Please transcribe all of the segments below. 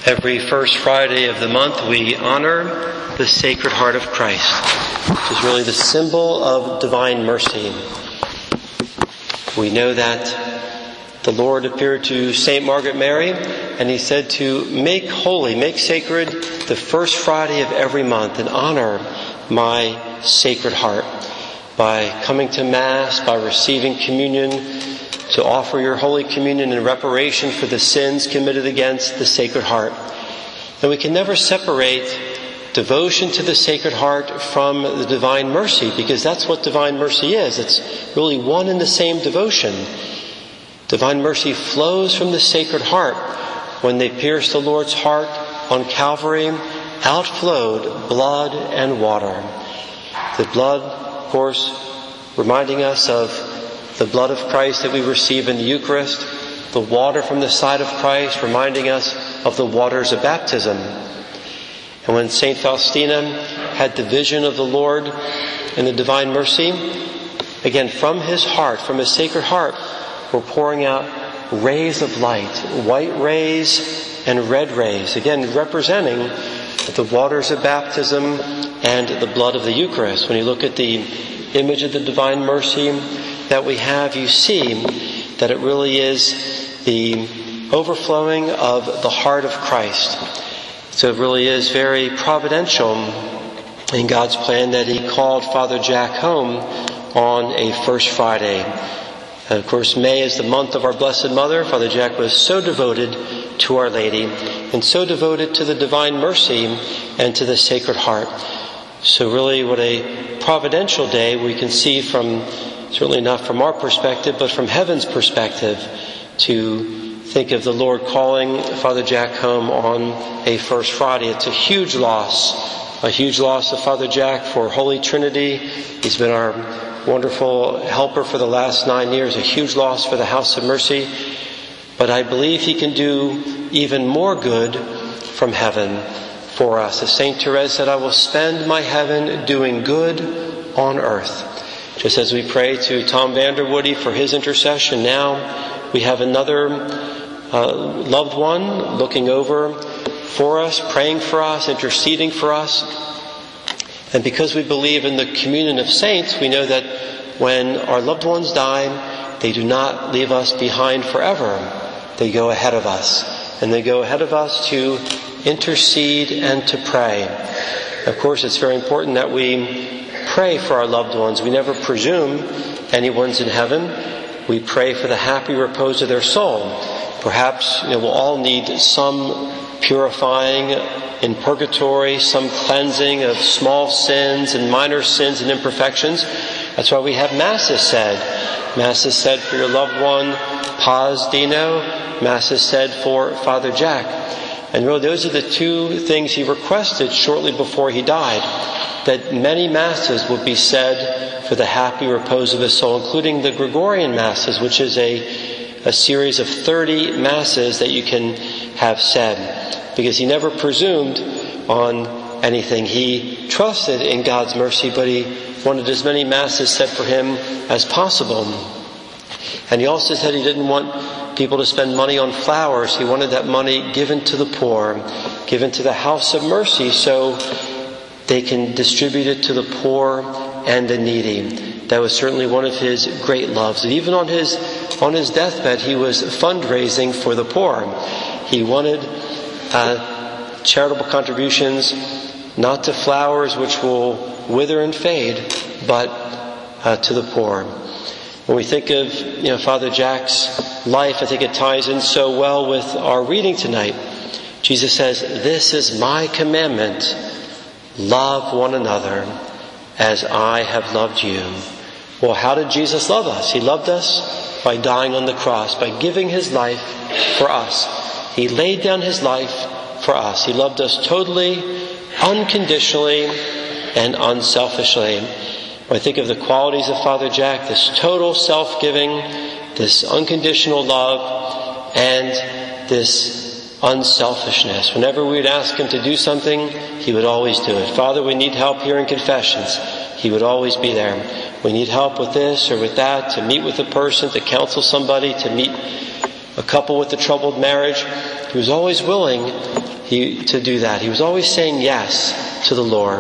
Every first Friday of the month we honor the Sacred Heart of Christ, which is really the symbol of divine mercy. We know that the Lord appeared to St. Margaret Mary and he said to make holy, make sacred the first Friday of every month and honor my Sacred Heart by coming to Mass, by receiving communion, to offer your Holy Communion in reparation for the sins committed against the Sacred Heart. And we can never separate devotion to the Sacred Heart from the divine mercy, because that's what divine mercy is. It's really one and the same devotion. Divine mercy flows from the Sacred Heart. When they pierced the Lord's heart on Calvary, outflowed blood and water. The blood, of course, reminding us of the blood of Christ that we receive in the Eucharist, the water from the side of Christ reminding us of the waters of baptism. And when St. Faustina had the vision of the Lord in the divine mercy, again from his heart, from his Sacred Heart, were pouring out rays of light, white rays and red rays, again representing the waters of baptism and the blood of the Eucharist. When you look at the image of the divine mercy that we have, you see that it really is the overflowing of the heart of Christ. So it really is very providential in God's plan that he called Father Jack home on a First Friday. And of course, May is the month of our Blessed Mother. Father Jack was so devoted to Our Lady and so devoted to the divine mercy and to the Sacred Heart. So really what a providential day we can see from, certainly not from our perspective, but from heaven's perspective, to think of the Lord calling Father Jack home on a First Friday. It's a huge loss of Father Jack for Holy Trinity. He's been our wonderful helper for the last 9 years, a huge loss for the House of Mercy. But I believe he can do even more good from heaven for us. As St. Therese said, I will spend my heaven doing good on earth. Just as we pray to Tom Vanderwoody for his intercession, now we have another loved one looking over for us, praying for us, interceding for us. And because we believe in the communion of saints, we know that when our loved ones die, they do not leave us behind forever. They go ahead of us. And they go ahead of us to intercede and to pray. Of course, it's very important that we pray for our loved ones. We never presume anyone's in heaven. We pray for the happy repose of their soul. Perhaps we'll all need some purifying in purgatory, some cleansing of small sins and minor sins and imperfections. That's why we have Masses said. Masses said for your loved one, Paz Dino. Masses said for Father Jack. And really those are the two things he requested shortly before he died. That many Masses would be said for the happy repose of his soul, including the Gregorian Masses, which is a series of 30 Masses that you can have said. Because he never presumed on anything. He trusted in God's mercy, but he wanted as many Masses said for him as possible. And he also said he didn't want people to spend money on flowers. He wanted that money given to the poor, given to the House of Mercy, so they can distribute it to the poor and the needy. That was certainly one of his great loves. And even on his deathbed, he was fundraising for the poor. He wanted charitable contributions, not to flowers which will wither and fade, but to the poor. When we think of Father Jack's life, I think it ties in so well with our reading tonight. Jesus says, "This is my commandment, love one another as I have loved you." Well, how did Jesus love us? He loved us by dying on the cross, by giving his life for us. He laid down his life for us. He loved us totally, unconditionally, and unselfishly. When I think of the qualities of Father Jack, this total self-giving, this unconditional love, and this unselfishness. Whenever we would ask him to do something, he would always do it. Father, we need help here in confessions. He would always be there. We need help with this or with that, to meet with a person, to counsel somebody, to meet A couple with a troubled marriage, he was always willing to do that. He was always saying yes to the Lord.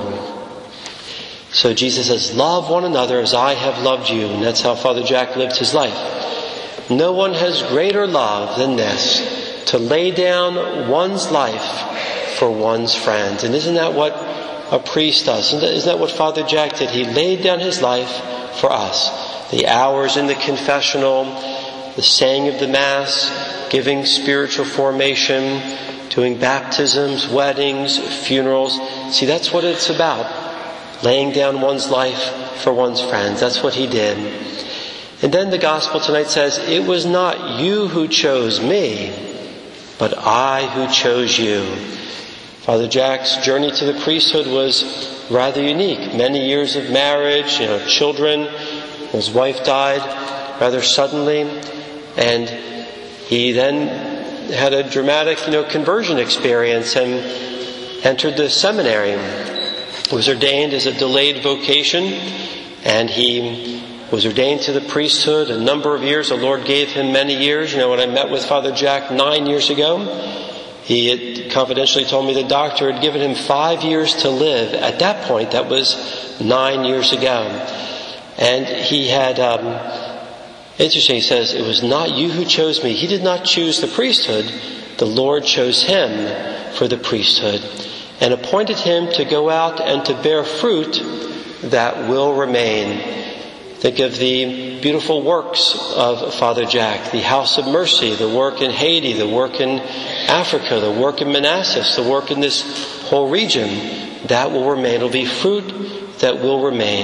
So Jesus says, love one another as I have loved you. And that's how Father Jack lived his life. No one has greater love than this, to lay down one's life for one's friends. And isn't that what a priest does? Isn't that what Father Jack did? He laid down his life for us. The hours in the confessional, the saying of the Mass, giving spiritual formation, doing baptisms, weddings, funerals. See, that's what it's about. Laying down one's life for one's friends. That's what he did. And then the Gospel tonight says, it was not you who chose me, but I who chose you. Father Jack's journey to the priesthood was rather unique. Many years of marriage, children. His wife died rather suddenly. And he then had a dramatic, conversion experience and entered the seminary. Was ordained as a delayed vocation, and he was ordained to the priesthood a number of years. The Lord gave him many years. When I met with Father Jack 9 years ago, he had confidentially told me the doctor had given him 5 years to live. At that point, that was 9 years ago. And he had, interesting, he says, it was not you who chose me. He did not choose the priesthood. The Lord chose him for the priesthood, and appointed him to go out and to bear fruit that will remain. Think of the beautiful works of Father Jack, the House of Mercy, the work in Haiti, the work in Africa, the work in Manassas, the work in this whole region. That will remain. It will be fruit that will remain.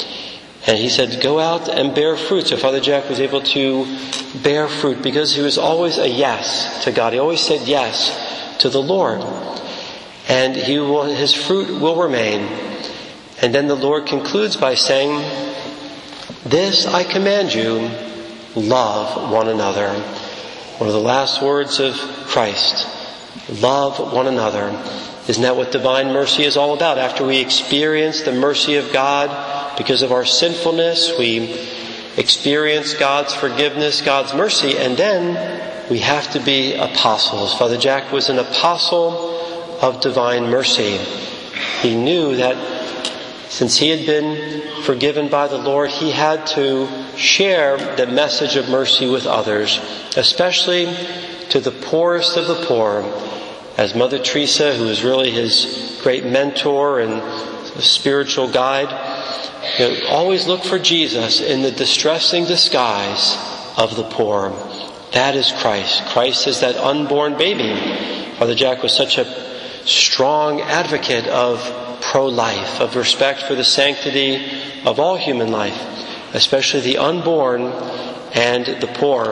And he said, go out and bear fruit. So Father Jack was able to bear fruit because he was always a yes to God. He always said yes to the Lord. And his fruit will remain. And then the Lord concludes by saying, this I command you, love one another. One of the last words of Christ, love one another. Isn't that what divine mercy is all about? After we experience the mercy of God because of our sinfulness, we experience God's forgiveness, God's mercy, and then we have to be apostles. Father Jack was an apostle of divine mercy. He knew that since he had been forgiven by the Lord, he had to share the message of mercy with others, especially to the poorest of the poor. As Mother Teresa, who was really his great mentor and spiritual guide, always look for Jesus in the distressing disguise of the poor. That is Christ. Christ is that unborn baby. Father Jack was such a strong advocate of pro-life, of respect for the sanctity of all human life, especially the unborn and the poor.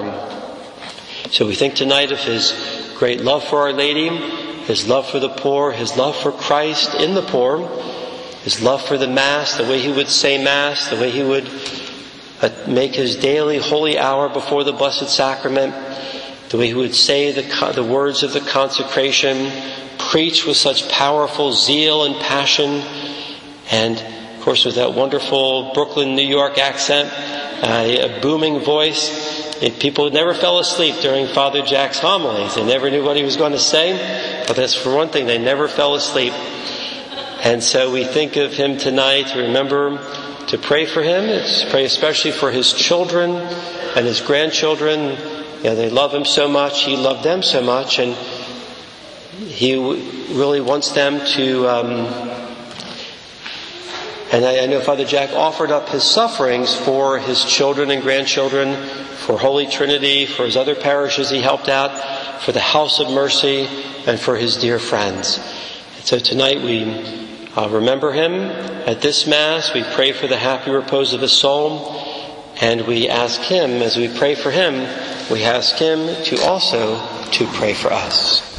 So we think tonight of his great love for Our Lady, his love for the poor, his love for Christ in the poor, his love for the Mass, the way he would say Mass, the way he would make his daily holy hour before the Blessed Sacrament, the way he would say the words of the consecration, preach with such powerful zeal and passion, and of course with that wonderful Brooklyn, New York accent, a booming voice. People never fell asleep during Father Jack's homilies. They never knew what he was going to say, but that's for one thing, they never fell asleep. And so we think of him tonight, remember to pray for him, pray especially for his children and his grandchildren. They love him so much, he loved them so much, and he really wants them to, and I know Father Jack offered up his sufferings for his children and grandchildren, for Holy Trinity, for his other parishes he helped out, for the House of Mercy, and for his dear friends. And so tonight we remember him at this Mass. We pray for the happy repose of his soul, and we ask him, as we pray for him, we ask him to also to pray for us.